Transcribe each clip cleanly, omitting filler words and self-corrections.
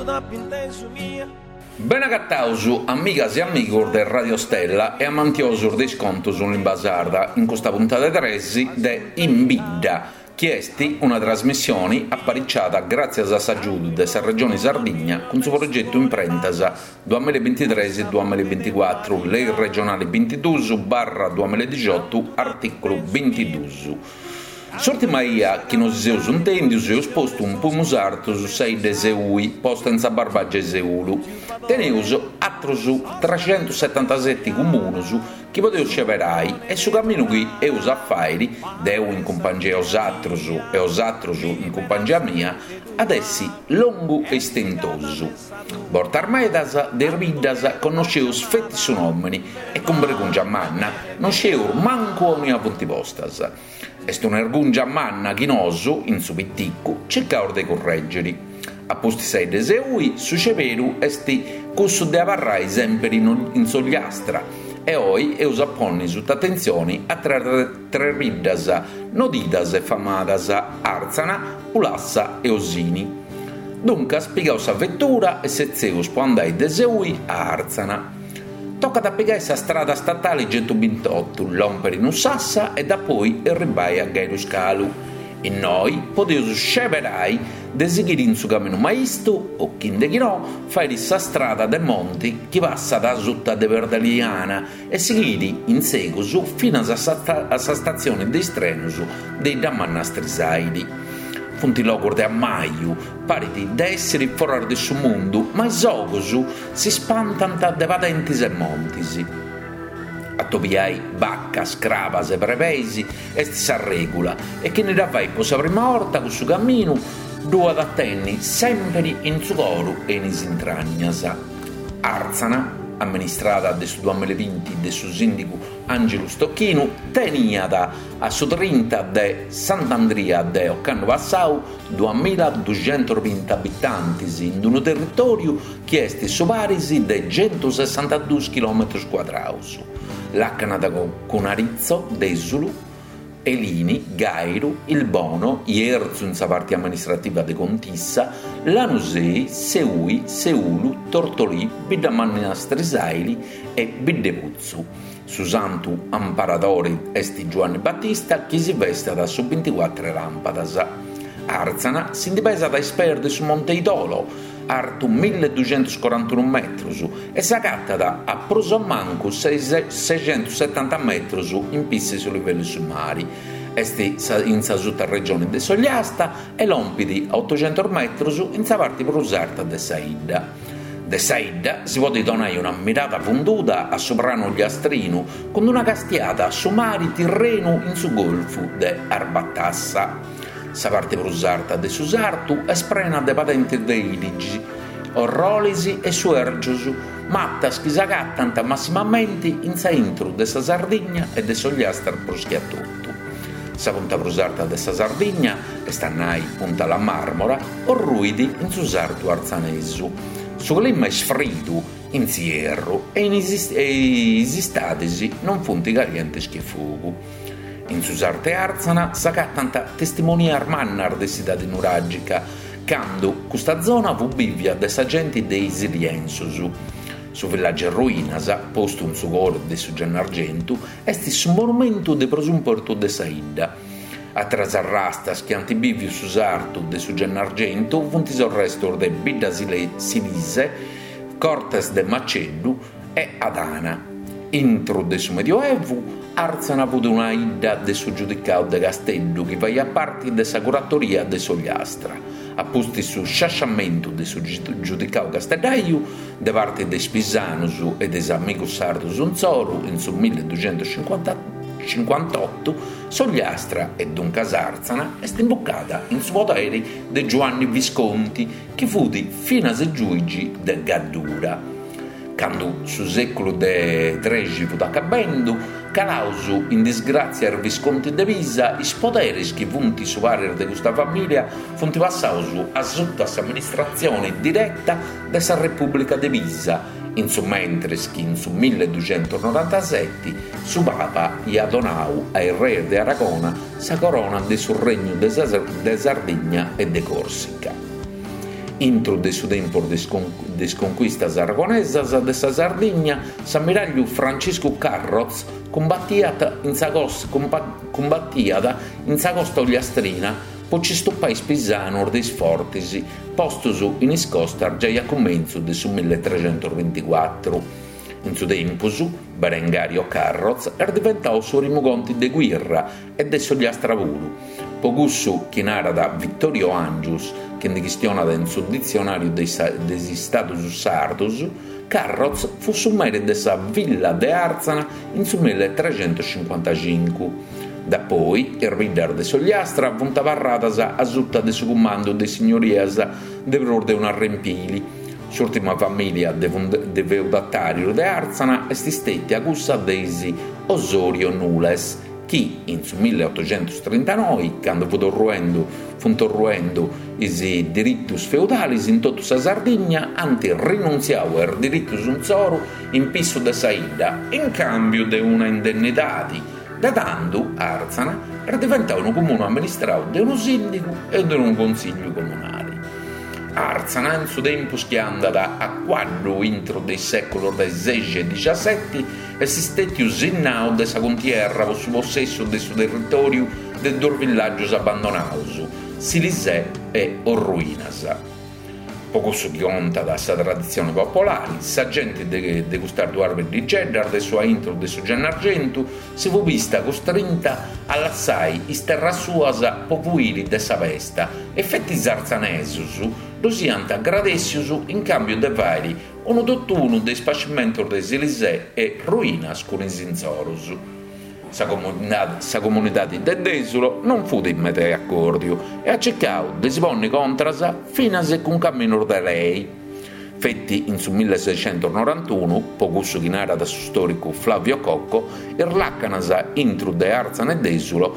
Ben agattausu, amigas e amigos de Radio Stella e amantiosos de scontos sull'Imbasarda in questa puntata 13 de Imbidda, che è una trasmissione apparecchiata grazie a s'aggiuto della Regione Sardegna con suo progetto Imprentasa 2023-2024, lei regionale 22/2018, articolo 22. Sorti ia che non si sia intendi, si è esposto un po' musarto su 6 de Seui, posto in Barbaggia e Seulu. Teneus altro su 377 comuni che poteu sceverai e su cammino qui e us affairi, deu in compagnia osatros e osatros in compagnia mia, ad essi longo e stentoso. Bortarmedas, dervidas, conosceus fetti su nomini e con bregungia manna, non sceur manco ogni punti postas. Est un ergungia manna chinoso, in su pitticco, cercaur de correggeri. A posti 6 de Seui, su ceveru esti cussu de avarrai sempre in sogliastra, e oi eus apponni sutta attenzioni a tre riddas, nodidas e famadas, Arzana, Ulassa e Osini. Dunque spiegaus avventura e sezeus può andare de Seui a Arzana. Tocca da piegare sa strada statale 128, l'ompere in Ussassa e da poi arribai a Gairuscalu. E noi poteus sceverai de seguire in su cammino maisto o chi indeghinò fare sa strada de monti che passa da sutta de Verdaliana e seguire in segusu fino a sa stazione dei Strenus dei Damannastrisaidi. Funti logor de ammaio, pariti da essere fuori del suo mondo, ma i sogosu si spantano de patentes e montisi. Attopiai baccas, cravas e prevesi, esti sa regola, e che ne davai posa prima volta con su cammino, due ad attenni, sempre in su coro e in isintragnas. Arzana, amministrata del 2020 del suo sindaco Angelo Stocchino, teniata a su 30 de Sant'Andria de Occano Passau 2220 abitanti in un territorio che è su parisi de 162 km quadrati. L'accanata con Arizzo, Desulu, Elini, Gairu, Il Bono, Ierzu in sa parte amministrativa de Contissa, Lanusei, Seui, Seulu, Tortolì, Biddamannastrisaili e Biddepuzzu. Su santu amparadori esti Giovanni Battista che si veste da su 24 lampadas. Arzana si indipesa da esperde su Monte Idolo, artu 1241 metri e s'agatta a prosomanco 670 metri in piste su livelli summari. Esti in sa sutta regione de Sogliasta e lompidi a 800 metri in sa parte prosarta de Saidda. De Saidda si può donare una mirata fonduta a soprano gli Astrinu con una castiata su mari tirreno in su golfo de Arbattassa. Sa parte prosarta de Susartu è sprena de patenti de Iligi, Orrolisi e Suergiosu, mattas che s'agattanta massimamente in sa intro de sa Sardegna e de Sogliastra proschiattutto. Sa punta prosarta de sa Sardegna e stannai punta la Marmora o ruidi in Susartu Arzanesu. Su clima è sfridu in Sierro e esistatesi non fonti calientes che fuoco. In Susarte Arzana s'agattanta testimonia armannar de cidade nuragica, quando questa zona fu bivia de sa gente dei Siliensosu. Su villaggio ruinas, posto in su coro de su Gennargentu, esti su monumento de prosumporto de Saidda. Atras arrastas che antibivio su sartu de su Gennargentu funti il resto de Bidda Silise, Cortes de Maceddu e Adana. Intro de su Medioevo, Arzana ha avuto una idda de su giudicato de Castello che vai a parte de sa curatoria de Sogliastra, apposti su sciasciamento de su giudicato Castellaio de parte de Spisanus e de Amico Sardus Unzoru in su 1258 Sogliastra e dunque Arzana è imboccata in su potere de Giovanni Visconti che fu di fino a giudici de Gaddura. Quando su secolo de XIII fu accabendo, calausu in disgrazia al Visconti de Pisa, i poderes che funti su varer de questa famiglia funti passausu a sotto amministrazione diretta della Repubblica de Pisa, in su mentre che in su 1297 su Papa gli ha donato ai re de Aragona sa corona de sul regno de Sardegna e de Corsica. Intro de su tempo des conquistas aragonesas de sa Sardigna, s'ammiraglio Francisco Carroz combattiat in sa costa ogliastrina poci stu país pisano des fortis, postus in iscosta già a comenzo de su 1324. In su tempus, Berengario Carroz diventato su rimugonti de guerra e de sogliastravulu. Pogussu chi narada Vittorio Angius, che ne questiona in suo dizionario dei status sardos, Carroz fu summere de sa villa de Arzana in su 1355. Da poi, il ridder de Sogliastra vuntava radas a sutta de su comando de signorias de Vrorde un Arrempili. S'ultima famiglia de feudatario de Arzana est istette agussa deisi Osorio Nules, chi in su 1839, quando funt ruendo i diritti feudali in tutta sa Sardigna, anti rinunziau diritti un zoro in pisso de saida, in cambio de una indennità. Da tanto Arzana era diventato un comune amministrato da uno sindaco e da un consiglio comunale. Arzana, in suo tempo che è andata a quadro intro del secolo XVI e XVII, esistette usinnao de sa contierra su possesso del suo territorio de due villaggi abbandonati, Silisè e Orruinas. Poco si conta da sa tradizione popolare, sa gente de gustare due arberi di Geddar, de sua intro de su Gennargentu, si fu vista costrinta a lasciare is terra suas popuili de sa vesta, e fetti zarzanesus, lo siant agradessius in cambio de vari uno dottuno de spacimento de Silisè e ruinas con i zinzorus. Sa comunità di Desulo non fu di mete accordio e accecau de sbonni contrasa fino a se con cammino de lei. Fetti in su 1691, pocussu chi narra da su storico Flavio Cocco, irlaccanas intru de Arzana e Desulo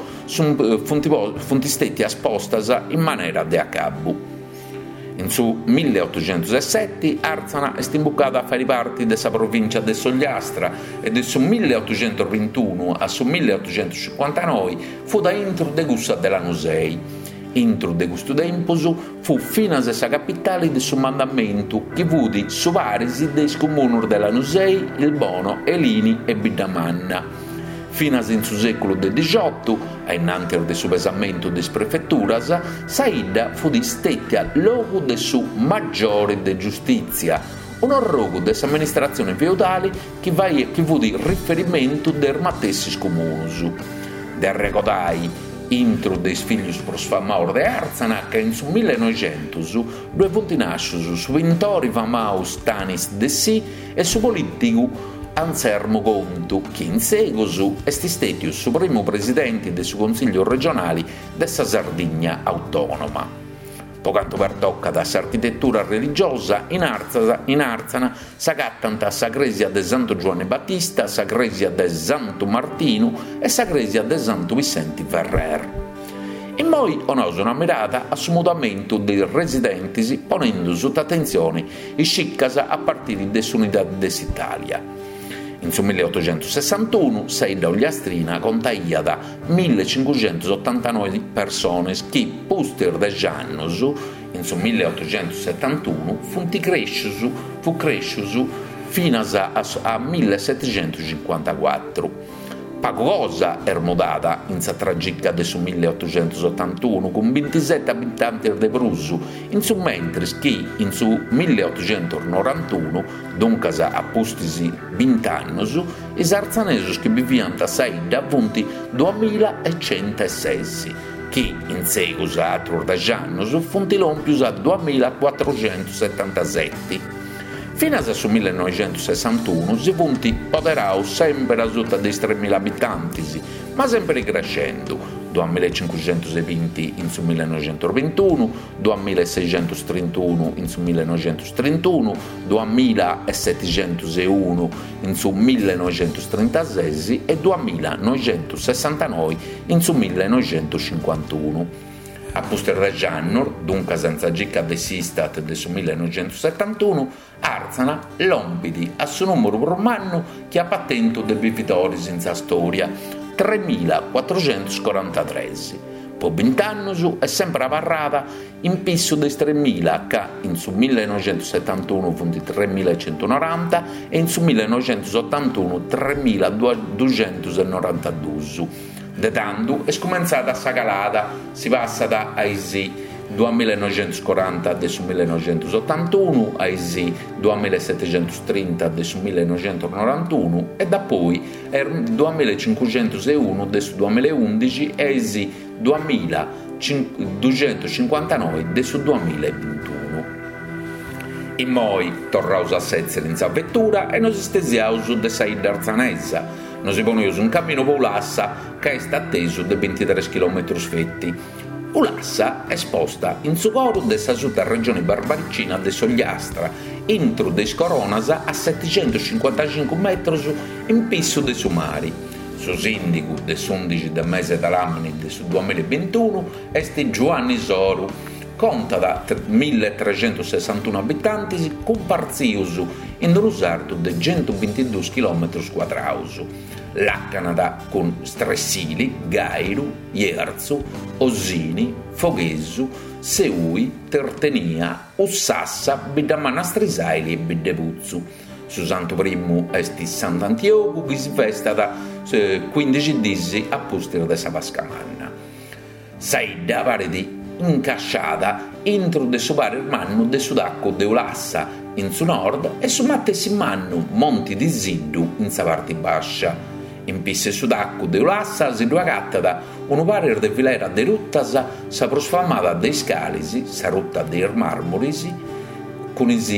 funti stetti aspostas in maniera de acabbu. In su 1807 Arzana è imbucata a fare parte della provincia de Sogliastra e del su 1821 a su 1859 fu da intro de gussa della Nusei. Intro de gusto tempus fu fino a sa capitale del suo mandamento che vudi su varisi dei comunur della Nusei, il Bono, Elini e Bidamanna. Fino in su secolo XVIII, innanzi del suo pesamento des prefetturas, Saida fu distetta luogo del suo maggiore de giustizia, un luogo dell'amministrazione feudale che fu di riferimento der matessis comunus. Der recordai intro dei figli prosfamaur de Arzana che in su 1900 due punti nascius su Vintori Famaus Tanis de Si e su politico Anselmo Contu, che in seguito è stato il primo presidente del suo consiglio regionale della Sardigna autonoma. Pocanto per tocca da architettura religiosa, in Arzana s'agattant a sa Gresia de Santo Giovanni Battista, sa Gresia de Santo Martino e sa Gresia de Santo Vicente Ferrer. E poi onoso una mirata a su mutamento dei residenti ponendo sotto attenzione i sciccas a partire dell'unità d'Italia. In su 1861 Saida Ogliastrina contaia da 1589 persone che, poster de annos, in su 1871 fu cresciusu fino a 1754. Poco cosa è mudata in sa tragica del su 1881 con 27 abitanti de Prusu, in su mentre che in su 1891, dunque a postisi 20 anni, i sarzanesus che viviant a Saida funti 2106, che in seguito a 30 anni funti lompius a 2477. Fino a su 1961 si punti poderau sempre a sotto dei 3.000 abitanti, ma sempre crescendo, 2.520 in su 1921, 2.631 in su 1931, 2.701 in su 1936 e 2.969 in su 1951. A posterreggiannor, dunque senza gicca desistat del su 1971, Arzana lompidi a suo numero romano che ha patento del vivitori senza storia, 3.443. Per 20 anni è sempre avarrata in pisso dei 3.000, che in su 1971 fu di 3.190 e in su 1981 3.292. De tanto è scominciata a calata, si passa da Aisi 2.940 del 1981 ai 2.730 del 1991 e da poi 2.501 del 2011 e ai 2.259 del 2021. In moi torraus a Sezzere in vettura e nos stesiaus de saida arzanesa. Nos ponius un cammino per Ulassa che è atteso de 23 km fetti. Ulassa è esposta in su coro dessa sutta regione barbaricina de Sogliastra, intro des Coronasa a 755 metri in pisso de Sumari. Su sindico des 11 del mese dell'anno del 2021 est Giovanni Soru, conta da 1.361 abitanti comparsius in l'usardo de 122 km quadraus. La Canada con Stressili, Gairu, Ierzu, Osini, Foghesu, Seui, Tertenia, Ussassa, Biddamanastrisai e Biddepuzzu. Su Santo I est Sant'Antioco che si festa da 15 disi a Pustira de Savascamanna. Saida pare di incasciata intro de su pare manno de Sudacco de Ulassa in su nord e su mattessi manno Monti di Siddu in sa parte bascia. In pisse Sudacco de Ulassa si duagatta da un parer de filera de ruttas sa prosfamata de scalisi, sa rutta de marmorisi, con i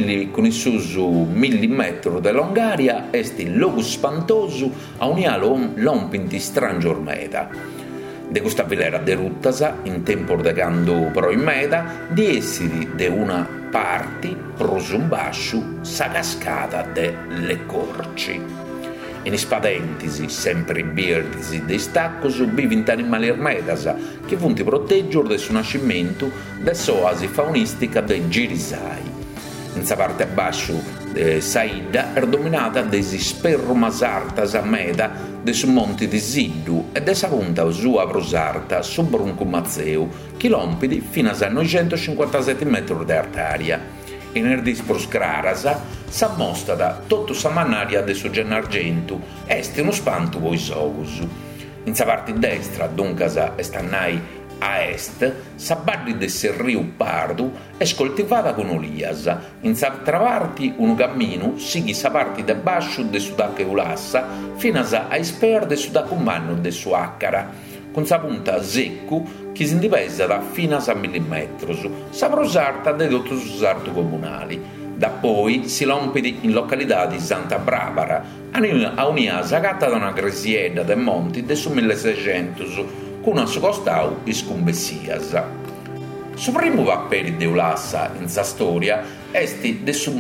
susu millimetro de longaria est il logo spantoso a unialo lompinti strangior meta. De questa filera de ruttas, in tempo de cando però in meta, di essere de una parte prosumbasciu sa cascata de le corci. In spadentisi, sempre birdisi dei staccos, bivint animali ermedas, che funti proteggior del suo nascimento da soasi faunistica dei girisai. In sa parte a basso Saida è dominata desi sperrumasartas a meda de su monti di Siddu e de sa punta sua prosarta su Brunco Mazzeu, chilompidi fino a 957 metri di artaria. In erdis proscrarasa s'ammostra da tutto sa mannaria de su Gennargentu, est uno spanto voi sogus. In sa parte destra, duncasa estannai a est, sa barri de Serriu Pardu è coltivata con olias. In sa parte un cammino sighi sa parte de bascio de Sudacca Ulassa fino a isper de Sudacca Manno de su Accara, con sa punta seccu che si indipesa da fino a millimetri, sa prosarta dei tutto usarto comunali. Da poi si lompidi in località di Santa Barbara, a unia sagata da una gresieda dei monti del su 1600, con a suo costau iscumbessias. Su primo vapperi de Ulassa in sa storia esti del su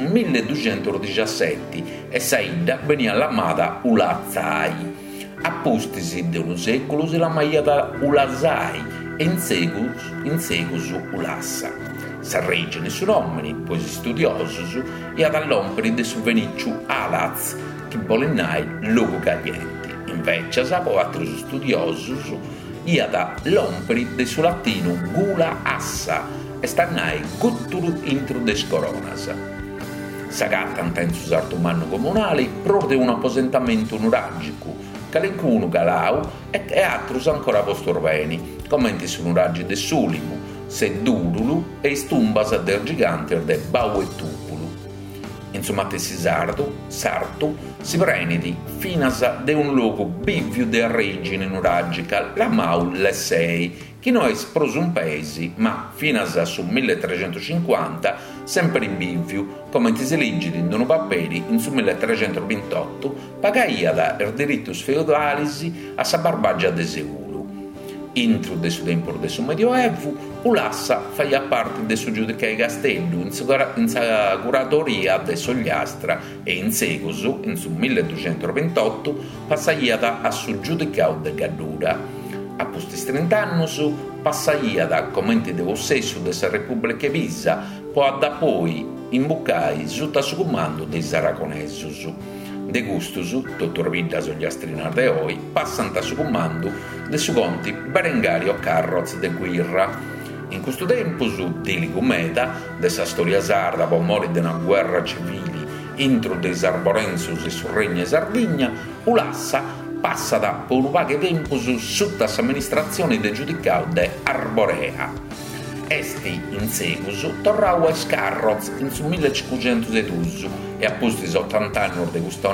1217 e Saida venia l'amata Ulazzai. Appustisi de un secolo si la maiata Ulazzai e in secus Ulassa. S'arreggiano su nomini, poi studiosos, e ad all'omperi de su venicciu Alaz, che bolennai luogo calienti. Invece sapo altri studiosos, e ad all'omperi de su latino Gula Assa, e stannai Gutturu intro des Coronas. S'agattanta in su sarto manno comunali, pro de un apposentamento nuragico, calencuno galau e altros ancora postorveni, commenti su nuraggi de Sulimu, Sedurulu e istumbas del gigante de Bau e Tupulu. Insomma, sartu si prenidi finas de un luogo bivio de origine nuragica, la Mau le 6, che noi prosumpesi, ma finas su 1350, sempre bivio, come si legge in un paperi in su 1328, pagaia da erderitus feudalisi a sa barbaggia de Seulu. Intro de su tempo de su Medioevo, Ulassa faia parte de su giudicai castello in sa curatoria de Sogliastra e in segusu, in su 1228, passaiata a su giudicau de Gaddura. A postis 30 anni passaiata commenti de possesso de sa Repubblica Pisa, poi da poi imbuccai sotto su comando dei Saraconesus. De gustus, dottor Viddas gli astrinar de oi, passano a su comando de su conti Berengario Carroz de Guirra. In questo tempo su Diligumeta, dessa storia sarda, po' mori de una guerra civile intro des arborensus e su Regno e Sardegna, Ulassa passa da per un vago tempo sotto l'amministrazione de giudicao de Arborea. Esti in seguito torrau a Carroz in su 1512 e a posti 80 anni di questa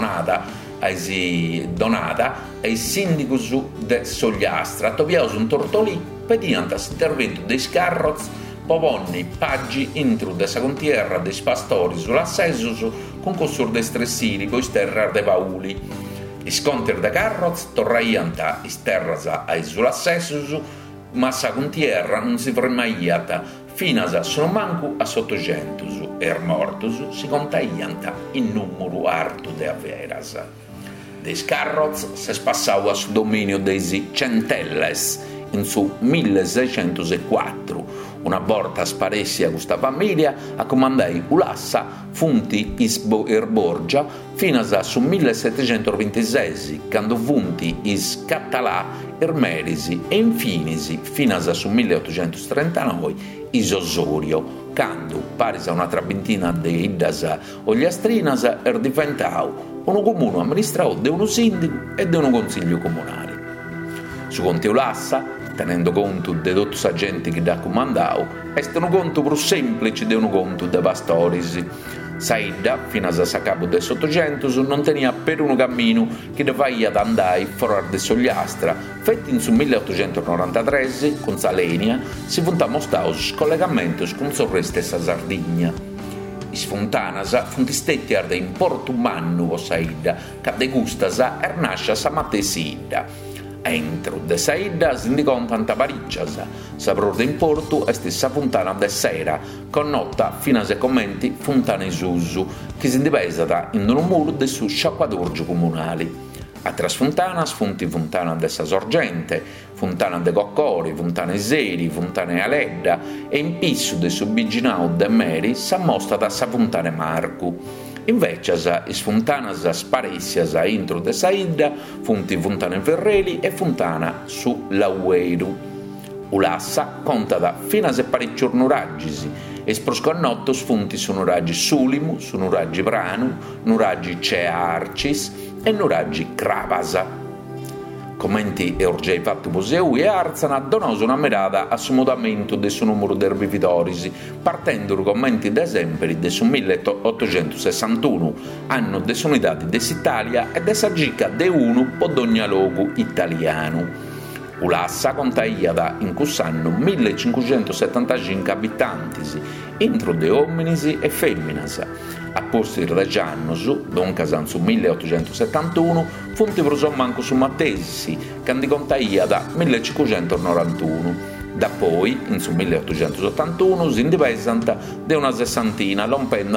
donata ai sindicus de Sogliastra, toviaus un tortolì pediante l'intervento dei Carroz povonni paggi intro dessa contierra dei pastori sulla Sessus con cossur de stressini coi sterrar de Pauli. I sconter de Carroz torraianta is terras ai sulla Sessus, ma sa contierra non si fermaiata fino a sono manco a 800 e mortus si contaianta in numero arto de averas. Dei Carroz se spassau a su dominio dei Centelles in su 1604. Una volta sparessi a questa famiglia, a comandai Ulassa, funti Isbo e Borgia, fino a su 1726, quando funti is Català e Merisi, e infinisi, fino a su 1839, is Osorio, quando, paris a una trabentina de Iddas o gli Astrinas, diventau un comune amministrato di uno sindaco e di un consiglio comunale. Su conti Ulassa, tenendo conto di tutti i agenti che da comandavo, è un conto più semplice di un conto di pastori. Saida, fino a capo del 800, non tenia per un cammino che doveva andare fuori di Sogliastra. Fetti in su 1893, con Salenia, si funta mostrato scollegamenti con il stessa Sardegna. Is fontanas funtistetti arde in Porto Mannu o Saida, che de gustas ernascia sa matesida. Entro de Saida si indicò tanta pariccias, saprò in porto e stessa fontana de sera, con nota fino a se commenti fontana Isusu, che si indipesata in un muro de su sciacquadurgi comunali. Altre fontanas funti fontana de sa sorgente, fontana de Coccori, fontana Seri, fontana Aledda e in pissu de su Biginau de Meri sa mostra da sa fontana Marcu. Invece, is fontanas sparessias intro de Saida, funti fontana Ferreli e fontana su Laueru. Ulassa conta da fino a se parecchio nuraggisi, e sprosconnottos funti su nuraggi Sulimu, su nuraggi Branu, nuraggi Cearcis e nuraggi Cravasa. Commenti e orgei fatti museu e arzana donoso una mirata a su mutamento del suo numero di erbivitorisi, partendo da commenti d'esempio del su 1861, anno de unità d'Italia e dessa gica de uno pod ogni logo italiano. Ulassa contaia in quest'anno 1575 abitanti, entro de uomini e femminas. A posti regiannos, doncas su 1871, funti prosò manco su Mattesi, che contaia da 1591. Da poi, in su 1881, si indipesanta de una sessantina, rompendo a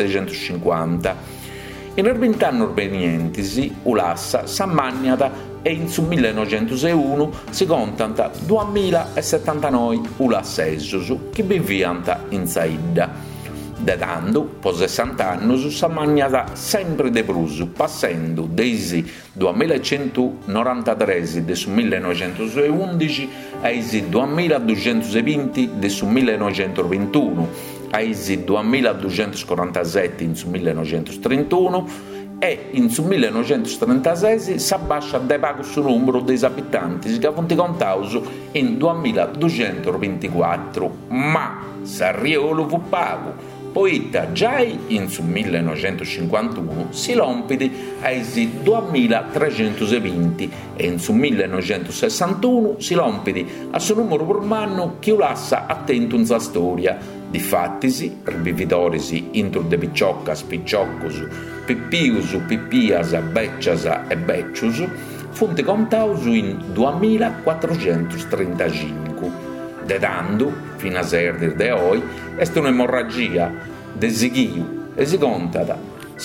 1650. In 20 anni provenientisi, Ulassa s'ammagnata e in su 1901 si contanta 2079 ulassesus che vivianta in Saida. Dedando, po 60 anni, s'ammagnata sempre de Brusu, passando dei 2193 de su 1911 ai 2220 de su 1921, ai 2247 in su 1931 e in su 1936 si abbascia de pago su numero dei abitanti che fonti contaus in 2224, ma Sarriolo fu pago. Poeta già in su 1951 si lompidi ai 2320 e in su 1961 si lompidi a suo numero per anno che ulassa attento in sa storia. Difattisi, erbivitorisi intro de picciocas, picciocus, pippius, pippias, beccias e beccius, funti contaus in 2435. Dedando, fino a serdir de oi, est un'emorragia de sighiu e si contanta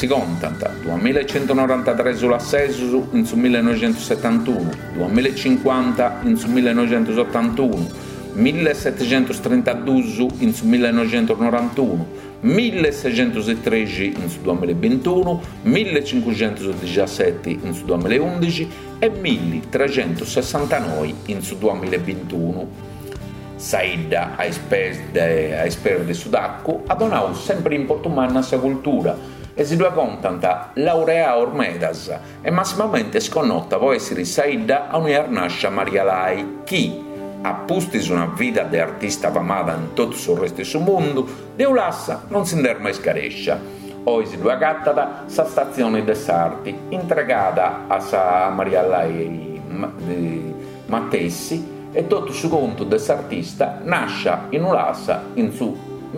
2193 sull'assesus in su 1971, 2050 in su 1981, 1732 in su 1991, 1613 in su 2021, 1517 in su 2011 e 1369 in su 2021. Saidda, a esperti su d'acqua, ha donato sempre importanza alla cultura e si due contanta laurea ormedas e massimamente sconnota può essere Saidda a un'arnascia Maria Lai, chi a pusti su una vita di artista famata in tutto il resto del mondo, de ulassa non si mai scarescia. Oggi si due cattata sa stazione de sarti, entregata a sa Maria Lai Mattessi, e tutto su conto dell'artista nasce in Ulassa in su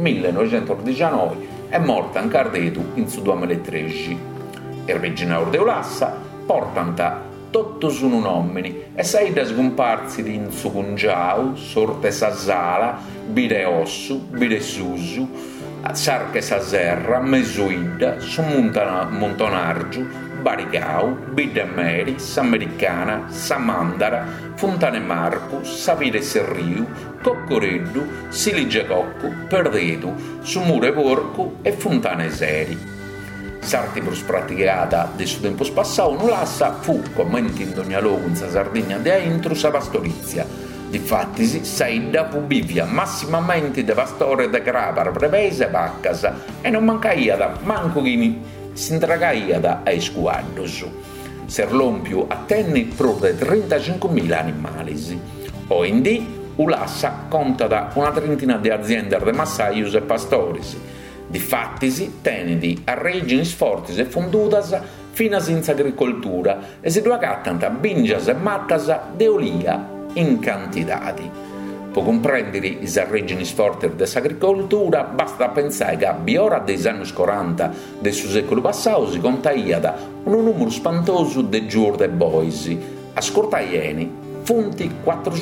1919 e morta in Cardetu in su 2013. Il originario di Ulassa portanta tutto su un nomini e Saidda scomparsi in su Cungiau, Sorte Sasala, Bide Ossu, Bide Susu, Sarche Saserra, Mesuida, su Montonargiu, Baricau, Bidemeri, S'Americana, Samandara, Fontane Marcu, Savile Serriu, Coccoreddu, Silige Cocco, Perdetu, Sumure Porcu e Fontane Seri. Sartibus praticata de su tempo passato in Ulassa fu, commenti in ogni luogo in Sardegna de Aintru, sa pastorizia. Difattisi, Saidda fu bivia massimamente de pastore de Crapar, Prevese e Vaccasa e non mancaia manco chi si intragaia ai squadros. Serlompiu attenni pro de 35.000 animali. Oindì, Ulassa conta da una trentina di aziende de massaius e pastoris. Difattisi, tenidi a regini fortis e fondutas fina senza agricoltura e si duacattanta bingias e mattas de olia in quantitati. Per comprendere i regini forti dell'agricoltura basta pensare che a biora dei anni 40 del suo secolo passato si contaia da un numero spantoso di giorni e boisi, a scortaieni, fonti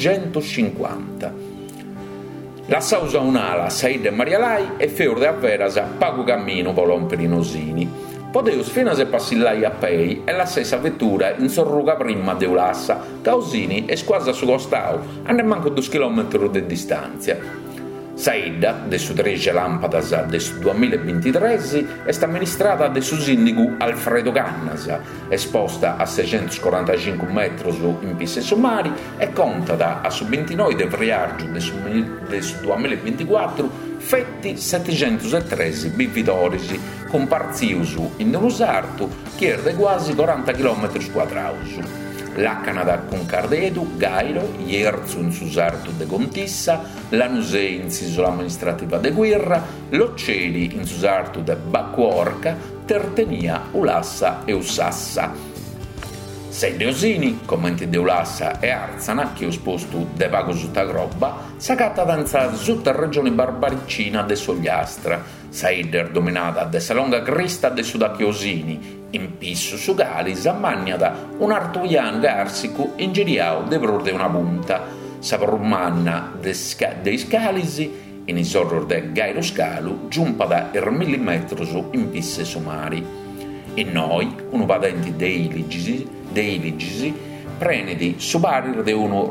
450. La sausa un'ala Saidda e Maria Lai e fior de avveras pago cammino volon per i nosini. Podeus fino a se passillai a pei e la stessa vettura in sorruga prima di Ulassa, causini e squasa su costau, a ne manco 2 chilometri di distanza. Saidda, de su 13 lampadas de su 2023, è amministrata de su sindico Alfredo Cannas, esposta a 645 metri in piste sommari e conta da a su 29 de friargio de su 2024 fetti 713 bivitorisi, con parziusu in usartu che è de quasi 40 km quadrausu. La Canada con Cardedu, Gairo, Ierzu in Susartu de Contissa, Lanusei in Sisola amministrativa de Guirra, Locceli in Susartu de Bacquorca, Tertenia, Ulassa e Ussassa. Sei deosini, commenti de Ulassa e Arzana, che ho sposto de vago sutta groba, sacatta danza sutta regione barbaricina de Sogliastra, Saider dominata de Salonga Crista de Sudachiosini, in pisso su Galis ammagnata un artuian garsico ingeriao de brode una punta, sapormanna dei Scalisi, in isorror de Gairo Scalu, giumpa da millimetros in pisse somari. E noi, uno patenti dei ligisi, prenedi subarir de uno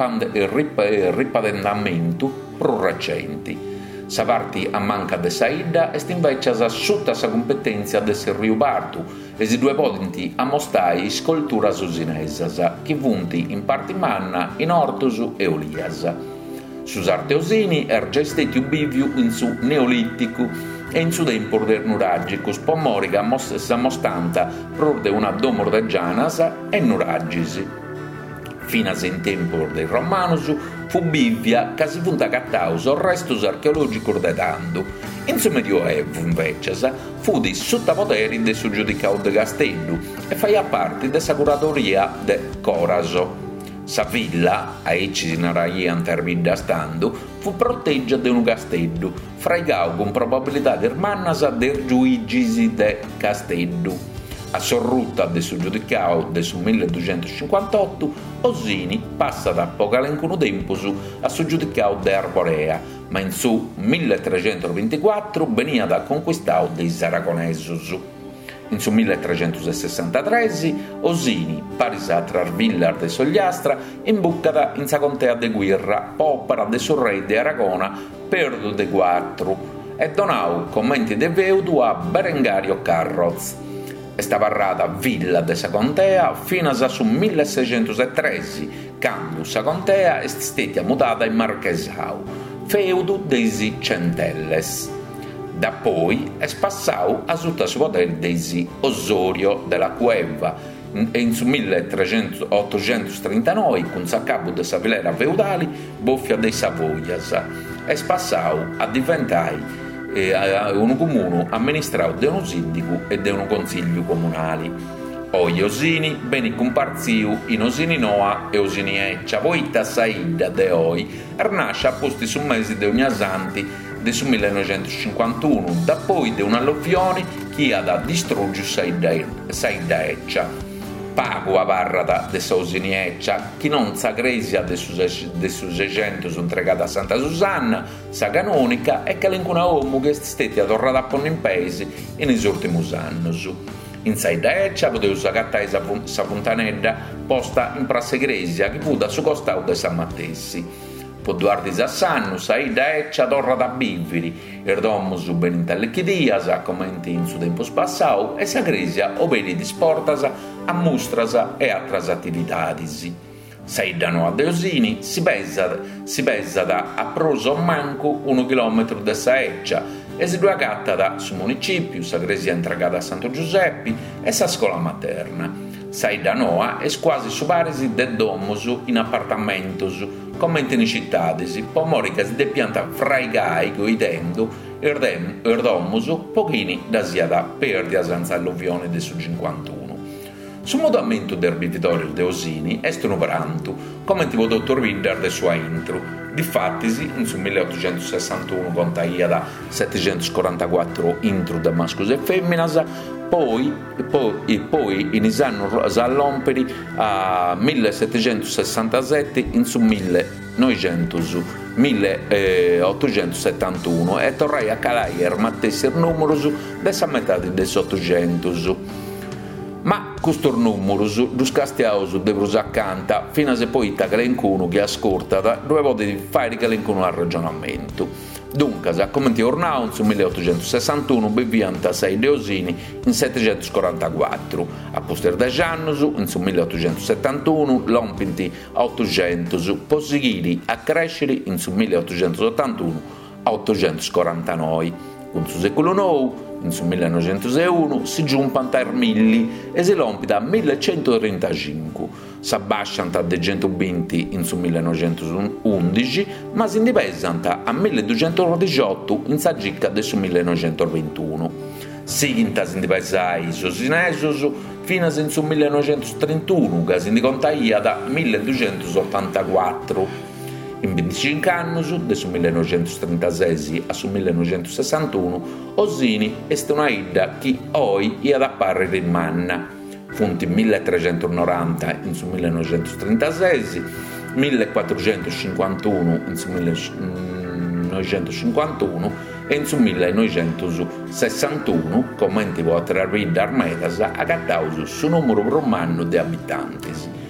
ripadendamento pro-recenti. Sa parti a manca de Saidda est invece sotto sa competenza de Serriu Bartu e si due potenti a mostai scolturas usinesas che vunti in parti manna in ortus e olias. Sus arteosini già stati ubiviu in su neolitico e in su tempo del nuragicus pomorica sa mostanta pro de una domor de gianas e nuragisi. Fino in tempo dei Romanus fu bivia che si funta cattaus o restus archeologicus de tandu. In su Medioevo invece fu di sottopoteri de su giudicau de Castellu e faia parte de sa curatoria de Coraso. Sa villa, a ecci si naraian tervidda standu, fu proteggia de un castellu, fraigau con probabilità dermannas der giuigisi de Castellu. A sorrutta de su giudicau de su 1258, Osini passa da pocalencuno tempus a su giudicau de Arborea, ma in su 1324 venia da conquistau dei Saragonesus. In su 1363 Osini, parisa tra Villar de Sogliastra, imbuccata in sa contea de Guirra, popera de su re de Aragona, Perdo de Quattro, e donau commenti de feudu a Berengario Carroz. Esta parrada villa de sa contea fino a su 1613, quando sa contea est stata mudata in Marchesau, feudo deisi Centelles. Da poi è passato a sotto su potere deisi Osorio della Cueva e in su 1839 con sa capo de sa filera feudale Boffia dei Savoias è passato a diventare un comune amministrato da un sindaco e da un consiglio comunale. Oggi Osini beni comparziu in Osini Noa e Osini Eccia, poi da saida de oi nasce a posti su mesi de ogni santi del 1951, da poi di un'alluvione che ha da distruggere saida Eccia. Pago a parrata de sa Osini Eccia, che non sa gresia de su 600 sono entregata a Santa Susanna, sa canonica, e che l'incuna uomo che è stata tornata a ponere in paese in gli ultimi anni. In saida Eccia potevo sagattare sa fontanella posta in prasse gresia che fu da su costato de San Mattessi. Po duardi Sassannu, saida Eccia torna da biviri, il domo su ben intellecchidiasa, commenti in su tempo spassato, e sa gresia o beni disportasa a mustrasa e altre attività. Saida Noa de Osini si pesa da a proso manco 1 chilometro da sa Eccia e si duagatta su municipio, sa gresia entregata a Santo Giuseppe e sa scuola materna. Saida Noa è quasi su paresi de domus in appartamentos, commenti in cittadesi, pomori che si depianta fraigai goidendo il domus pochini da sia da perdia senza alluvione del su 51. Su mutamento del bivitorio de Osini è stenoveranto, commenti il dottor Winder de sua intro. Difattisi, in su 1861 contaia da 744 intro da mascos e femminas, poi iniziano a rompere a 1767 in su 1871 e tornai a calare mattessi il numero dessa metà del 800. Ma questo numero, lo scastiato de accanto, fino a se poi che l'encuno che ascolta, due volte di fare che l'encuno al ragionamento. Dunque, a come ti ornao, nel 1861, bevianta 6 Deosini in 744, a poster da Giannus, nel 1871, lompinti a 800, poi seguiti a crescere nel 1881 a 849. Con il secolo IX, nel 1901, si giumpano a milli e si lompita a 1135. Si abbasciano a 220 nel 1911, ma si indipesano a 1218 in Sagicca del 1921. Seguita si indipesai i Osinesos fino al 1931, che si indicontaia da 1284. In 25 anni, dal 1936 al 1961, Osini è una ida che oggi è ad apparire in manna. Funti 1390 in 1936, 1451 in 1951 e in 1961, commenti potrà arrivare Armedas a cattauso su numero romano di abitanti,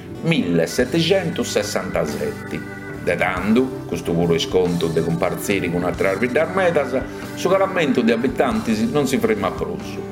1767. Detando, questo puro sconto di comparsire con altre armi d'Armedas, su calamento di abitanti non si ferma prosso.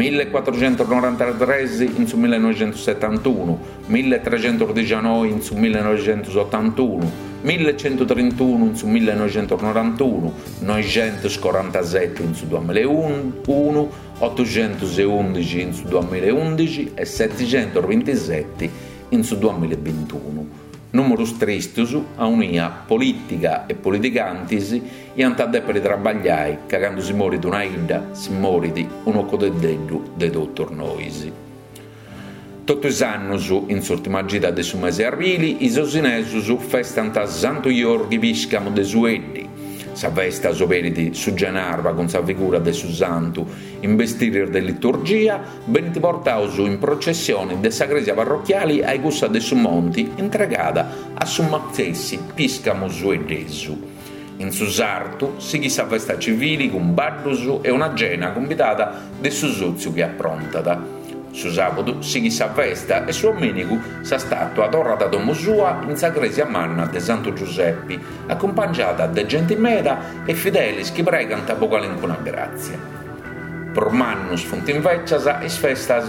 1493 in su 1971, 1319 in su 1981, 1131 in su 1991, 947 in su 2001, 811 in su 2011 e 727 in su 2021. Numero tristus a unia politica e politicantis e antade per trabagliare, che quando si muore di una ida, si muore di un occo del dedo de dottor Noisi. Tutti i anni, in l'ultima gita del mese Arvili, i Osinesus festano a Santo Iorghi Viscamo de Sueddi. Sa festa soperiti su Genarva con sa figura de su santo, in vestire de liturgia, ben ti portaus in processione de sa gresia parrocchiali ai gussa de su monti, entregata a su mazzessi Piscamo Suedesu. In su sarto si chi sa festa civili con bardus e una cena convitata de su sozio che approntata. Su sabato si sa festa e su domenico sa statua torrata da Mosua in Sagresia Manna de Santo Giuseppe, accompagnata da gente meda e fedeli che pregano apocalincuna grazia. Per mannus funt inveccias is festas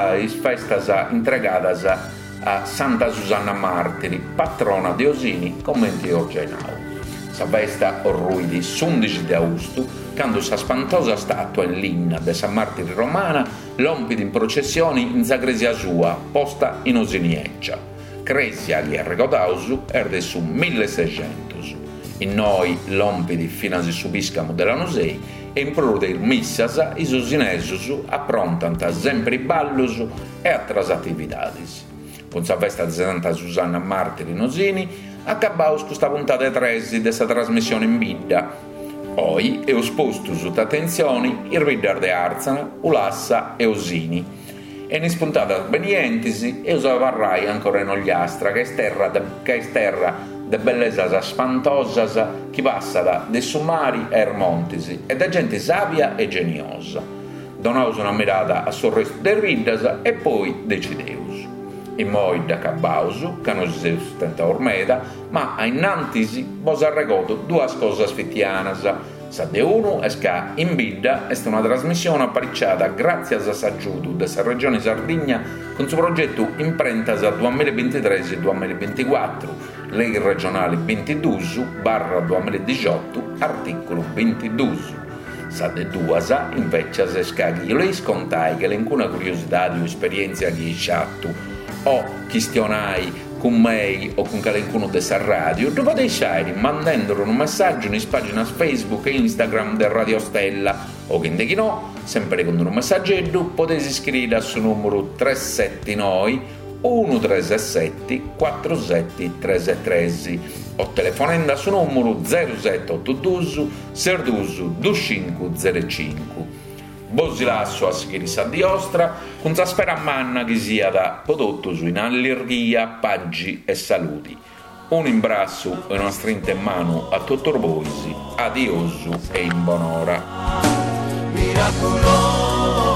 entregadas a Santa Susanna Martiri, patrona di Osini, commenti Orgenau. Sa festa orruidi s'11 di agosto, quando sa spantosa statua in linna de San Martiri Romana lompidi in processioni in Sagresia sua, posta in Osinieccia. Cresia gli arrecodausu erde su 1600. In noi lompidi fino a si subiscamo della Nosei e in prode il missas is osinesus approntant sempre i ballus e altre attivitadis. Con sa festa di Santa Susanna Martiri in Osini accabaus questa puntata 3 di questa trasmissione in bidda. Poi è sposto sotto attenzioni il Riddar de Arzana, Ulassa e Osini. E ne spuntata benientisi e usa varrai ancora in Ogliastra, che è terra de bellezza spantosas che passa da de Sumari a Ermontisi e da gente savia e geniosa. Donaus una mirata a sul resto del Riddas e poi decideus. In moi da Cabausu, che non si sustenta ormeda, ma a innantisi vos arregoto due cose fittianas. Sa de uno è che in bidda è una trasmissione apparicciata grazie a s'aggiuto della regione Sardegna con suo progetto Imprentas 2023-2024, legge regionale 22/2018, articolo 22. Sa de duasa invece se scagli le scontai che l'encuna curiosità di esperienza che chattu o questionai con me o con qualcuno della radio, dove potete mandando un messaggio in pagina Facebook e Instagram del Radio Stella o che indeghi no, sempre con un messaggetto potete scrivere sul numero 379 137 4713 o telefonando sul numero 0782 62 2505. Bosi lasso a schirissa di ostra, con sa spera manna che sia da prodotto su in allergia, paggi e saluti. Un imbrasso e una strinta in mano a tutto voi, adiosu e in buon'ora. Miracolo.